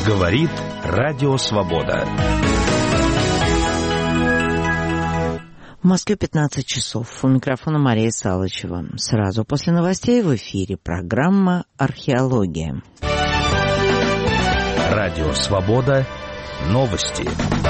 Говорит Радио Свобода. В Москве 15 часов. У микрофона Мария Салычева. Сразу после новостей в эфире программа «Археология». Радио Свобода. Новости.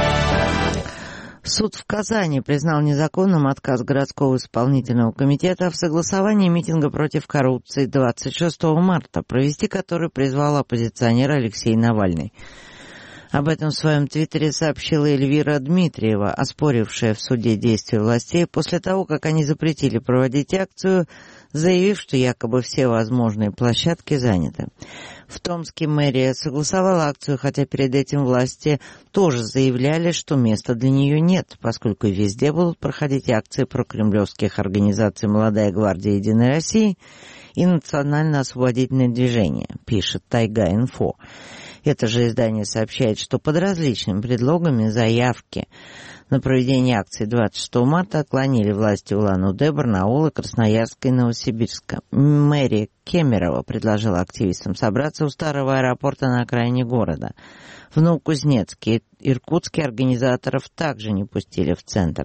Суд в Казани признал незаконным отказ городского исполнительного комитета в согласовании митинга против коррупции 26 марта, провести который призвал оппозиционер Алексей Навальный. Об этом в своем твиттере сообщила Эльвира Дмитриева, оспорившая в суде действия властей после того, как они запретили проводить акцию, заявив, что якобы все возможные площадки заняты. В Томске мэрия согласовала акцию, хотя перед этим власти тоже заявляли, что места для нее нет, поскольку везде будут проходить акции прокремлевских организаций «Молодая гвардия Единой России» и «Национально-освободительное движение», пишет Тайга-Инфо. Это же издание сообщает, что под различными предлогами заявки на проведение акции 26 марта отклонили власти Улан-Удэ, Барнаула, Красноярска и Новосибирска. Мэрия Кемерово предложила активистам собраться у старого аэропорта на окраине города. В Новокузнецке и Иркутске организаторов также не пустили в центр.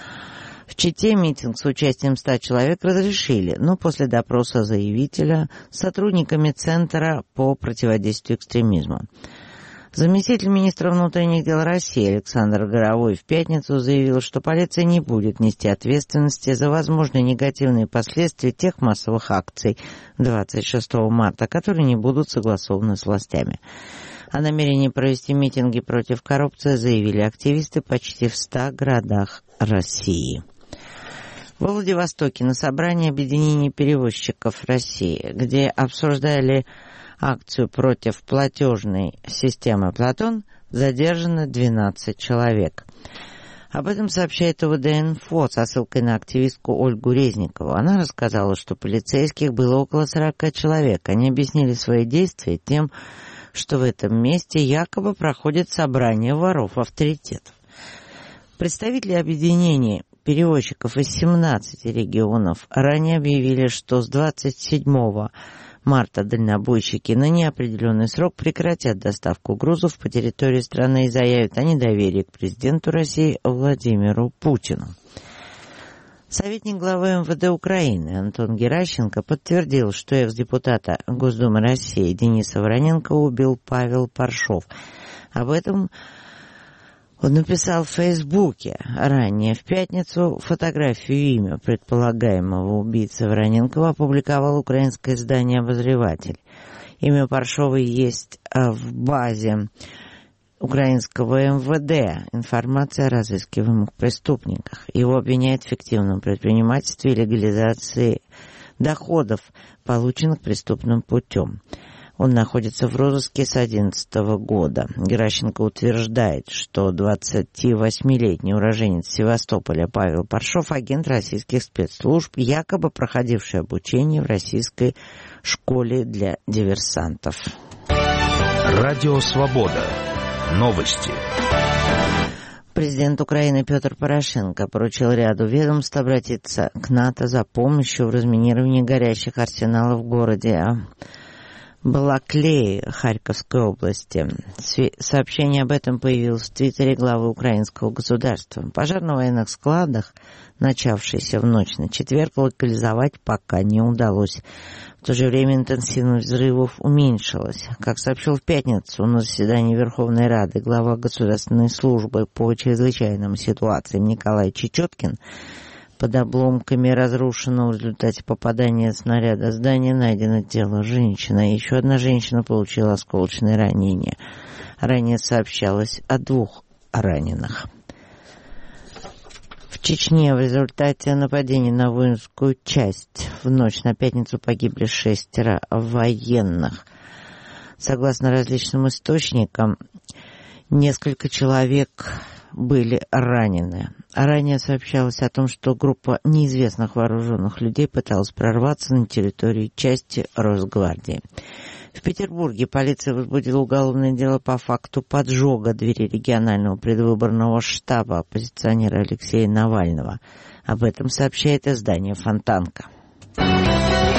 В Чите митинг с участием 100 человек разрешили, но после допроса заявителя с сотрудниками Центра по противодействию экстремизму. Заместитель министра внутренних дел России Александр Горовой в пятницу заявил, что полиция не будет нести ответственности за возможные негативные последствия тех массовых акций 26 марта, которые не будут согласованы с властями. О намерении провести митинги против коррупции заявили активисты почти в 100 городах России. Во Владивостоке на собрании объединения перевозчиков России, где обсуждали акцию против платежной системы «Платон», задержано 12 человек. Об этом сообщает УВД-Инфо со ссылкой на активистку Ольгу Резникову. Она рассказала, что полицейских было около 40 человек. Они объяснили свои действия тем, что в этом месте якобы проходит собрание воров-авторитетов. Представители объединения перевозчиков из 17 регионов ранее объявили, что с 27 марта дальнобойщики на неопределенный срок прекратят доставку грузов по территории страны и заявят о недоверии к президенту России Владимиру Путину. Советник главы МВД Украины Антон Геращенко подтвердил, что экс-депутата Госдумы России Дениса Вороненко убил Павел Паршов. Об этом он написал в Фейсбуке. Ранее в пятницу фотографию и имя предполагаемого убийцы Вороненкова опубликовал украинское издание «Обозреватель». Имя Паршова есть в базе украинского МВД. Информация о разыскиваемых преступниках. Его обвиняют в фиктивном предпринимательстве и легализации доходов, полученных преступным путем. Он находится в розыске с 2011 года. Геращенко утверждает, что 28-летний уроженец Севастополя Павел Паршов – агент российских спецслужб, якобы проходивший обучение в российской школе для диверсантов. Радио Свобода. Новости. Президент Украины Петр Порошенко поручил ряду ведомств обратиться к НАТО за помощью в разминировании горящих арсеналов в городе Балаклеи Харьковской области. Сообщение об этом появилось в твиттере главы украинского государства. Пожар на военных складах, начавшийся в ночь на четверг, локализовать пока не удалось. В то же время интенсивность взрывов уменьшилась. Как сообщил в пятницу на заседании Верховной Рады глава Государственной службы по чрезвычайным ситуациям Николай Чечеткин, под обломками разрушенного в результате попадания снаряда здания найдено тело женщины. Еще одна женщина получила осколочные ранения. Ранее сообщалось о 2 раненых. В Чечне в результате нападения на воинскую часть в ночь на пятницу погибли 6 военных. Согласно различным источникам, несколько человек были ранены. Ранее сообщалось о том, что группа неизвестных вооруженных людей пыталась прорваться на территорию части Росгвардии. В Петербурге полиция возбудила уголовное дело по факту поджога двери регионального предвыборного штаба оппозиционера Алексея Навального. Об этом сообщает издание «Фонтанка».